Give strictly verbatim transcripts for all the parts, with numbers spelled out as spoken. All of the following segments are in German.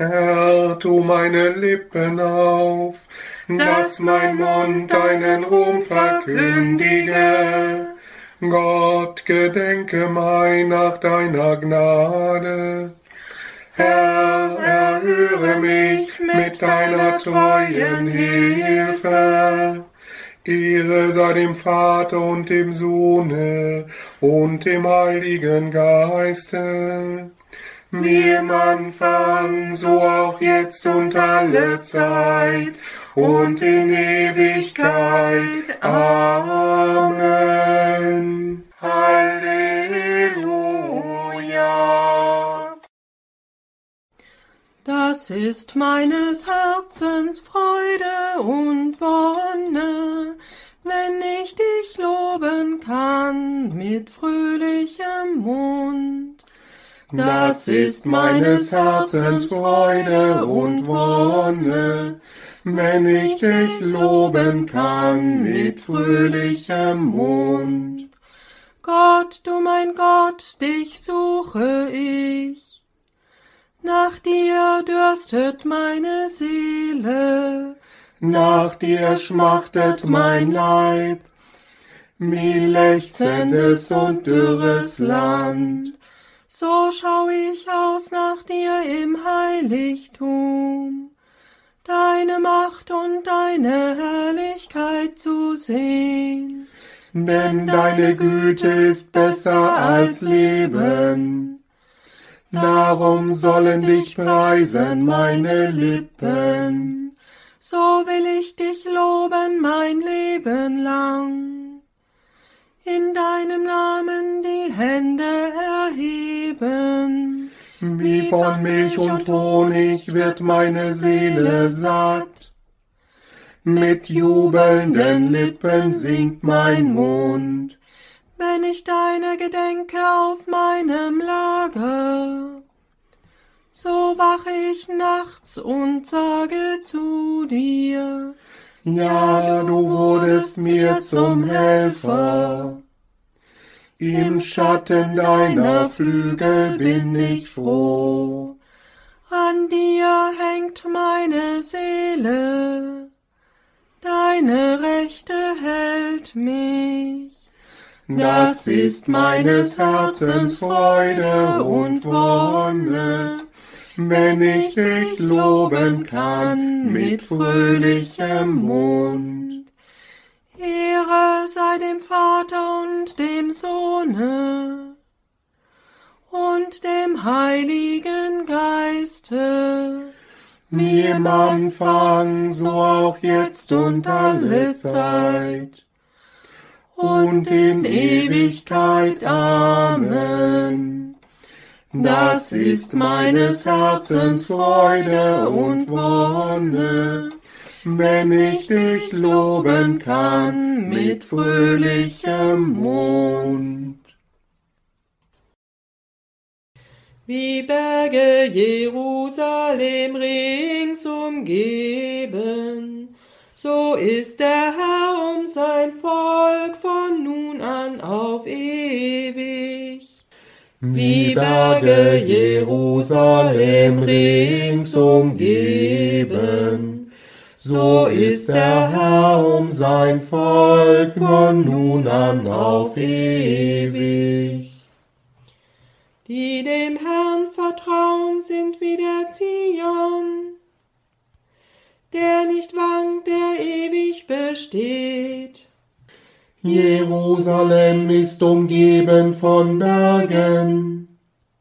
Herr, tu meine Lippen auf, dass mein Mund deinen Ruhm verkündige. Gott, gedenke mein nach deiner Gnade. Herr, erhöre mich mit deiner treuen Hilfe. Ehre sei dem Vater und dem Sohne und dem Heiligen Geiste, wie im Anfang, so auch jetzt und alle Zeit und in Ewigkeit. Amen. Halleluja. Das ist meines Herzens Freude und Wonne, wenn ich dich loben kann mit fröhlichem Mund. Das ist meines Herzens Freude und Wonne, wenn ich dich loben kann mit fröhlichem Mund. Gott, du mein Gott, dich suche ich. Nach dir dürstet meine Seele, nach dir schmachtet mein Leib, wie lechzendes und dürres Land. So schau ich aus nach dir im Heiligtum, deine Macht und deine Herrlichkeit zu sehen. Denn deine Güte ist besser als Leben. Darum sollen dich preisen meine Lippen. So will ich dich loben mein Leben lang. In deinem Namen die Hände erheben. Wie von Milch und Honig wird meine Seele satt. Mit jubelnden Lippen singt mein Mund. Wenn ich deine gedenke auf meinem Lager, so wache ich nachts und sage zu dir, ja, du wurdest mir zum Helfer. Im Schatten deiner Flügel bin ich froh. An dir hängt meine Seele, deine Rechte hält mich. Das ist meines Herzens Freude und Wonne, wenn ich dich loben kann mit fröhlichem Mund. Ehre sei dem Vater und dem Sohne und dem Heiligen Geiste, wie im Anfang, so auch jetzt und alle Zeit und in Ewigkeit. Amen. Das ist meines Herzens Freude und Wonne, wenn ich dich loben kann mit fröhlichem Mund. Wie Berge Jerusalem rings umgeben, so ist der Herr um sein Volk von nun an auf ewig. Wie Berge Jerusalem rings umgeben, so ist der Herr um sein Volk von nun an auf ewig. Die dem Herrn vertrauen, sind wie der Zion, der nicht wankt, der ewig besteht. Jerusalem ist umgeben von Bergen,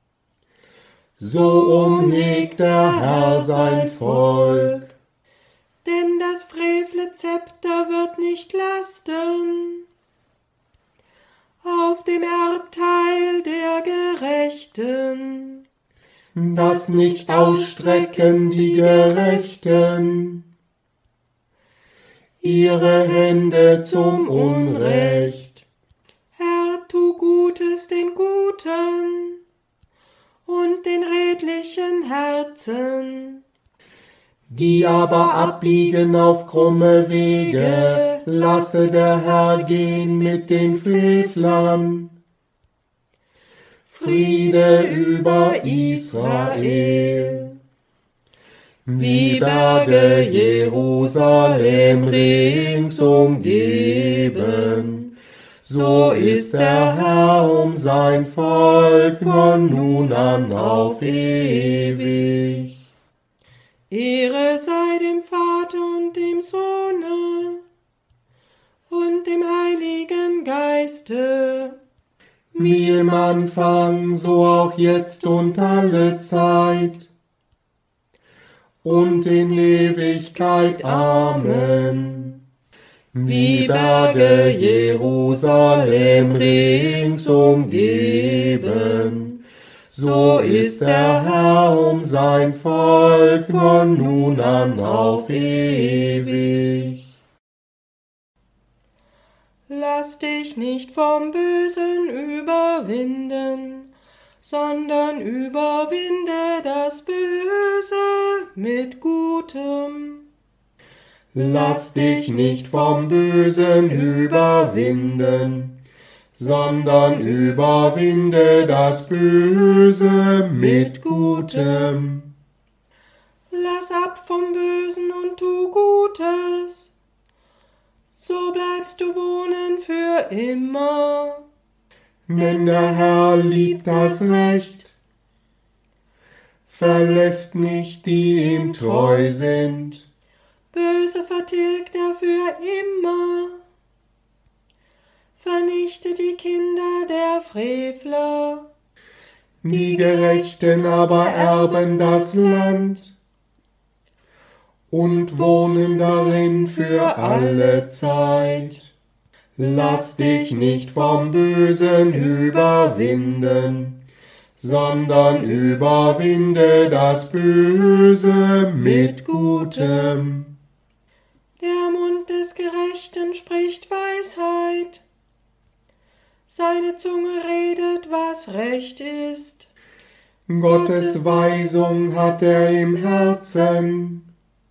so umhegt der Herr sein Volk. Denn das frevle Zepter wird nicht lasten auf dem Erbteil der Gerechten. Das nicht ausstrecken die Gerechten ihre Hände zum Unrecht. Herr, tu Gutes den Guten und den redlichen Herzen. Die aber abbiegen auf krumme Wege, lasse der Herr gehen mit den Frevlern. Friede über Israel. wie Berge Jerusalem rings umgeben. So ist der Herr um sein Volk von nun an auf ewig. Ehre sei dem Vater und dem Sohne und dem Heiligen Geiste, wie im Anfang, so auch jetzt und alle Zeit und in Ewigkeit. Amen. Wie Berge Jerusalem rings umgeben, so ist der Herr um sein Volk von nun an auf ewig. Lass dich nicht vom Bösen überwinden, sondern überwinde das Böse mit Gutem. Lass dich nicht vom Bösen überwinden, sondern überwinde das Böse mit Gutem. Lass ab vom Bösen und tu Gutes, so bleibst du wohnen für immer. Denn der Herr liebt das Recht, verlässt nicht, die ihm treu sind. Böse vertilgt er für immer, vernichtet die Kinder der Frevler. Die Gerechten aber erben das Land und wohnen darin für alle Zeit. Lass dich nicht vom Bösen überwinden, sondern überwinde das Böse mit Gutem. Der Mund des Gerechten spricht Weisheit, seine Zunge redet, was recht ist. Gottes Weisung hat er im Herzen,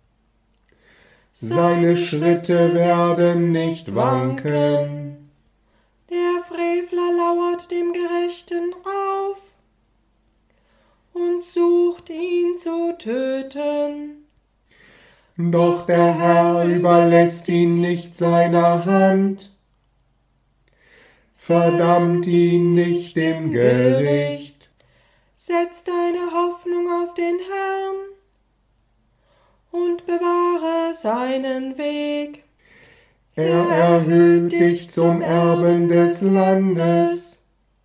seine Schritte werden nicht wanken. Der Frevler lauert dem Gerechten auf und sucht ihn zu töten. Doch der Herr überlässt ihn nicht seiner Hand, verdammt ihn nicht im Gericht. Setz deine Hoffnung auf den Herrn und bewahre seinen Weg. Er erhöht dich zum Erben des Landes.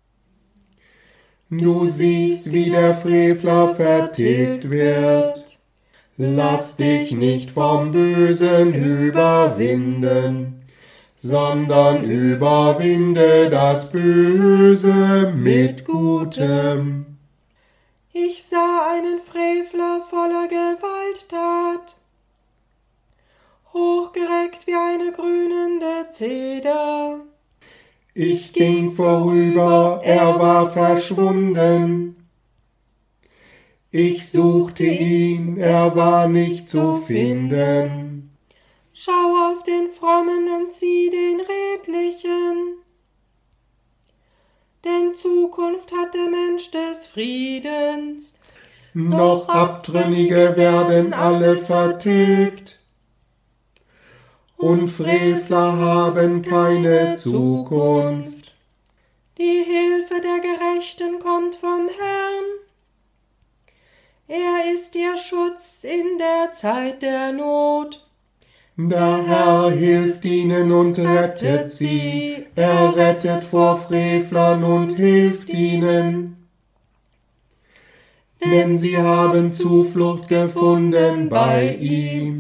Du siehst, wie der Frevler vertilgt wird. Lass dich nicht vom Bösen überwinden, sondern überwinde das Böse mit Gutem. Ich sah einen Frevler voller Gewalttat, hochgereckt wie eine grünende Zeder. Ich ging vorüber, er war verschwunden. Ich suchte ihn, er war nicht zu finden. Schau auf den Frommen und sieh den Redlichen, denn Zukunft hat der Mensch des Friedens. Noch Abtrünnige werden alle vertilgt, und Frevler haben keine Zukunft. Die Hilfe der Gerechten kommt vom Herrn. Er ist ihr Schutz in der Zeit der Not. Der Herr hilft ihnen und rettet sie. Er rettet vor Frevlern und hilft ihnen. Denn sie haben Zuflucht gefunden bei ihm.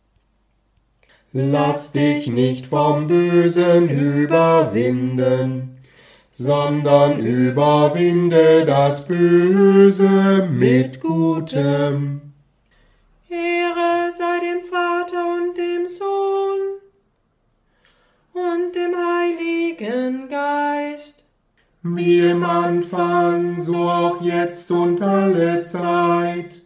Lass dich nicht vom Bösen überwinden, sondern überwinde das Böse mit Gutem. Ehre sei dem Vater und dem Sohn und dem Heiligen Geist, wie im Anfang, so auch jetzt und alle Zeit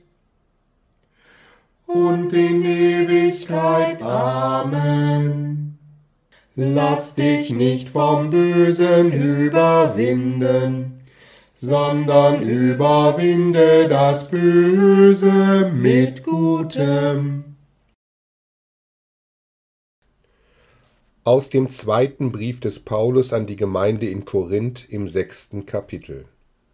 und in Ewigkeit. Amen. Lass dich nicht vom Bösen überwinden, sondern überwinde das Böse mit Gutem. Aus dem zweiten Brief des Paulus an die Gemeinde in Korinth im sechsten Kapitel.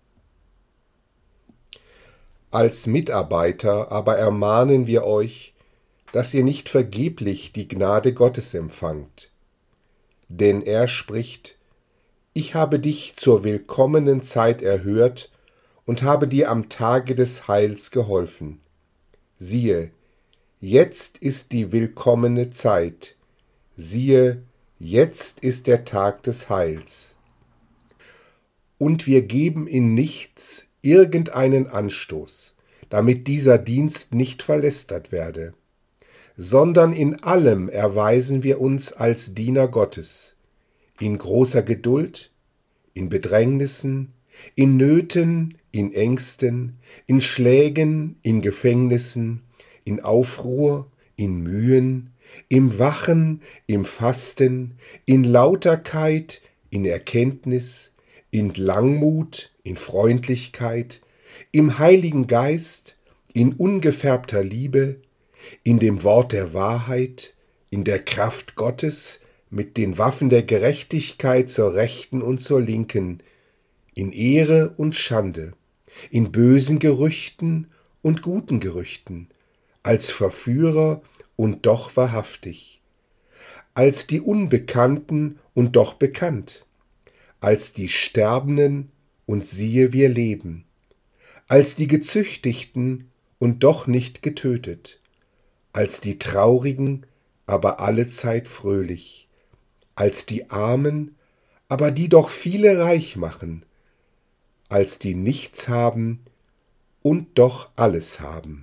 Als Mitarbeiter aber ermahnen wir euch, dass ihr nicht vergeblich die Gnade Gottes empfangt. Denn er spricht: Ich habe dich zur willkommenen Zeit erhört und habe dir am Tage des Heils geholfen. Siehe, jetzt ist die willkommene Zeit. Siehe, jetzt ist der Tag des Heils. Und wir geben in nichts irgendeinen Anstoß, damit dieser Dienst nicht verlästert werde, sondern in allem erweisen wir uns als Diener Gottes, in großer Geduld, in Bedrängnissen, in Nöten, in Ängsten, in Schlägen, in Gefängnissen, in Aufruhr, in Mühen, im Wachen, im Fasten, in Lauterkeit, in Erkenntnis, in Langmut, in Freundlichkeit, im Heiligen Geist, in ungefärbter Liebe, in dem Wort der Wahrheit, in der Kraft Gottes, mit den Waffen der Gerechtigkeit zur Rechten und zur Linken, in Ehre und Schande, in bösen Gerüchten und guten Gerüchten, als Verführer und doch wahrhaftig, als die Unbekannten und doch bekannt, als die Sterbenden und siehe wir leben, als die Gezüchtigten und doch nicht getötet, als die Traurigen, aber allezeit fröhlich, als die Armen, aber die doch viele reich machen, als die nichts haben und doch alles haben.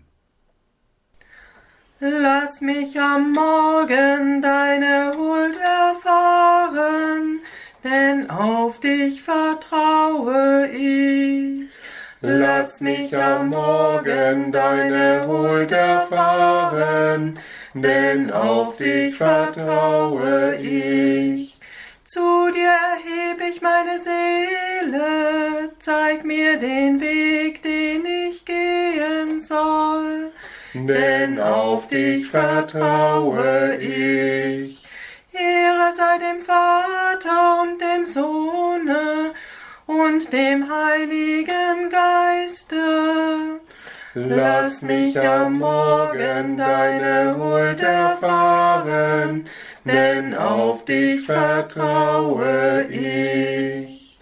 Lass mich am Morgen deine Huld erfahren, denn auf dich vertraue ich. Lass mich am Morgen deine Huld erfahren, denn auf dich vertraue ich. Zu dir erheb ich meine Seele, zeig mir den Weg, den ich gehen soll. Denn auf dich vertraue ich. Ehre sei dem Vater und dem Sohne und dem Heiligen Geiste. Lass mich am Morgen deine Huld erfahren, denn auf dich vertraue ich.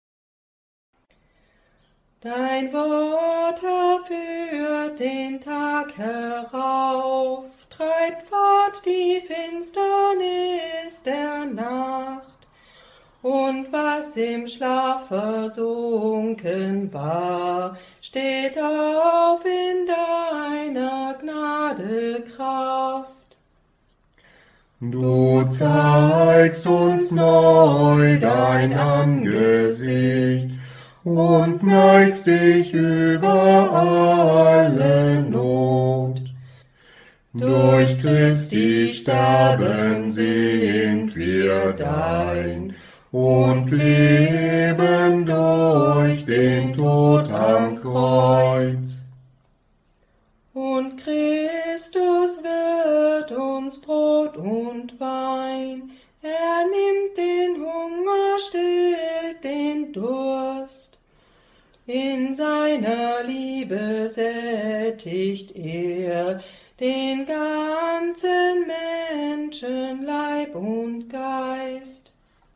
Dein Wort führt den Tag herauf, treibt fort die Finsternis der Nacht. Und was im Schlaf versunken war, steht auf in deiner Gnade Kraft. Du zeigst uns neu dein Angesicht und neigst dich über alle Not. Durch Christi Sterben sind wir dein und leben durch den Tod am Kreuz. Und Christus wird uns Brot und Wein, er nimmt den Hunger, stillt den Durst. In seiner Liebe sättigt er den ganzen Menschen, Leib und Geist.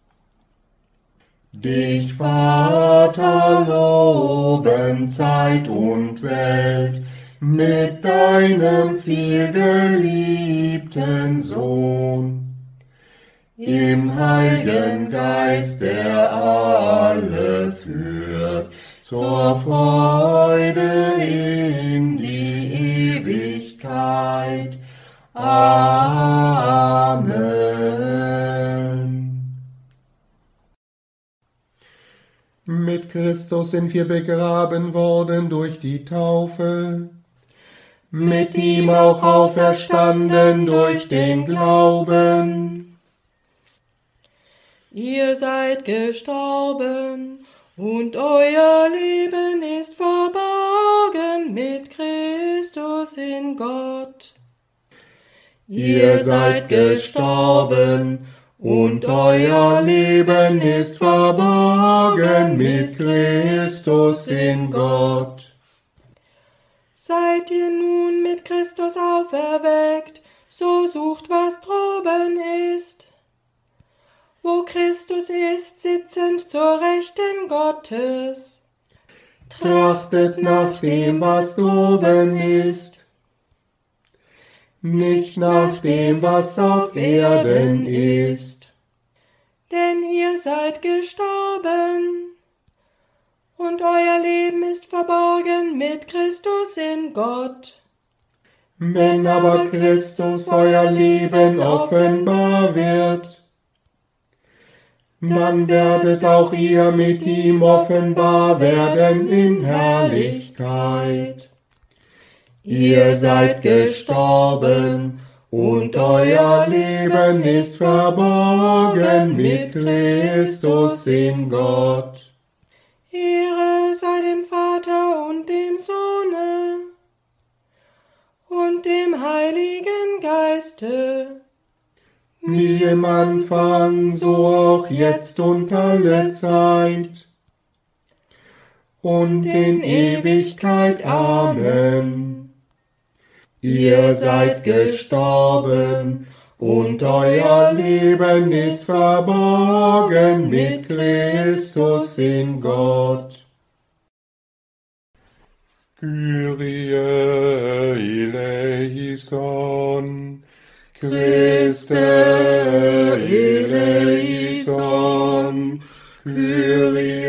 Dich, Vater, loben Zeit und Welt mit deinem vielgeliebten Sohn. Im Heiligen Geist, der alle führt, zur Freude in die Ewigkeit. Amen. Mit Christus sind wir begraben worden durch die Taufe, mit ihm auch auferstanden durch den Glauben. Ihr seid gestorben, und euer Leben ist verborgen mit Christus in Gott. Ihr seid gestorben, und euer Leben ist verborgen mit Christus in Gott. Seid ihr nun mit Christus auferweckt, so sucht, was droben ist, wo Christus ist, sitzend zur Rechten Gottes. Trachtet nach dem, was droben ist, nicht nach dem, was auf Erden ist. Denn ihr seid gestorben, und euer Leben ist verborgen mit Christus in Gott. Wenn aber Christus euer Leben offenbar wird, dann werdet auch ihr mit ihm offenbar werden in Herrlichkeit. Ihr seid gestorben, und euer Leben ist verborgen mit Christus in Gott. Ehre sei dem Vater und dem Sohne und dem Heiligen Geiste, wie im Anfang, so auch jetzt und alle Zeit und in Ewigkeit. Amen. Ihr seid gestorben, und euer Leben ist verborgen mit Christus in Gott. Kyrie eleison, Christe eleison, Kyrie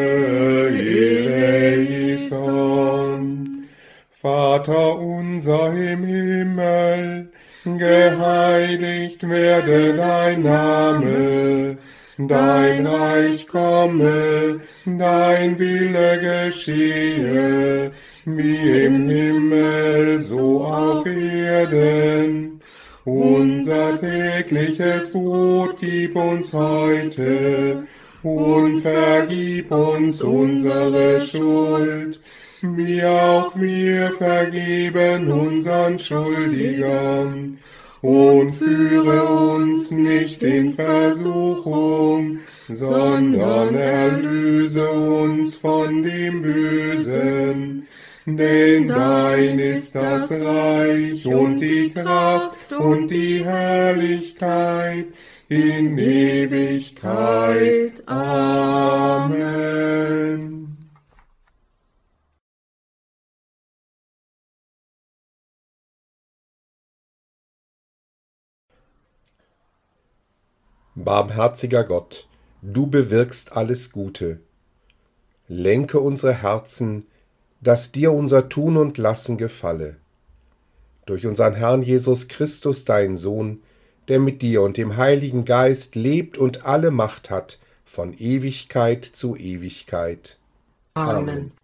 eleison. Vater unser im Himmel, geheiligt werde dein Name, dein Reich komme, dein Wille geschehe, wie im Himmel, so auf Erden. Unser tägliches Brot gib uns heute, und vergib uns unsere Schuld, wie auch wir vergeben unseren Schuldigern. Und führe uns nicht in Versuchung, sondern erlöse uns von dem Bösen. Denn dein ist das Reich und die Kraft und die Herrlichkeit in Ewigkeit. Amen. Barmherziger Gott, du bewirkst alles Gute. Lenke unsere Herzen, dass dir unser Tun und Lassen gefalle. Durch unseren Herrn Jesus Christus, deinen Sohn, der mit dir und dem Heiligen Geist lebt und alle Macht hat, von Ewigkeit zu Ewigkeit. Amen.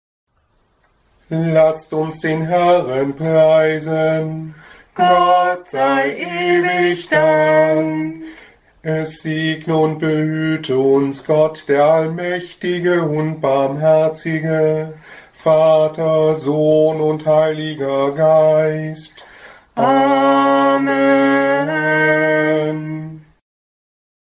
Lasst uns den Herrn preisen. Gott sei ewig Dank. Es segne und behüte uns Gott, der Allmächtige und Barmherzige, Vater, Sohn und Heiliger Geist. Amen.